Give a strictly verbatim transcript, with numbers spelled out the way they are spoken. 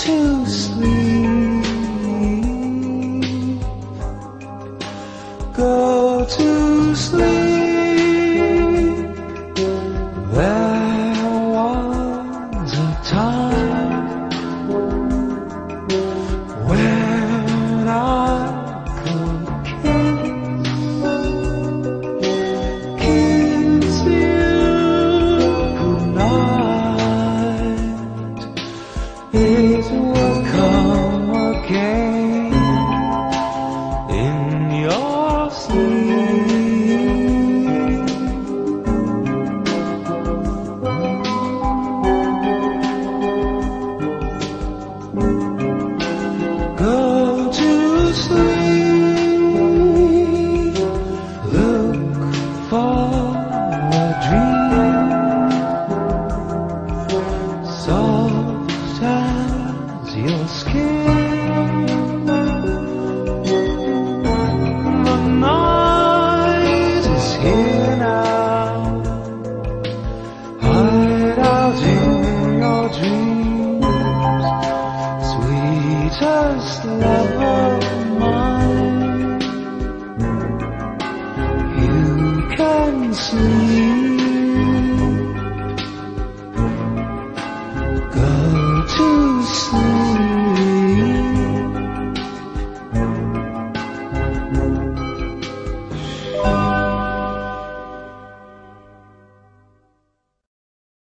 to sleep, go to sleep. There was a time when I could kiss, kiss you goodnight. It will come again in your sleep. Go to sleep, look for a dream, soft as your skin. The night is here now, hide out in your dreams, sweetest love of mine. You can sleep, go to sleep.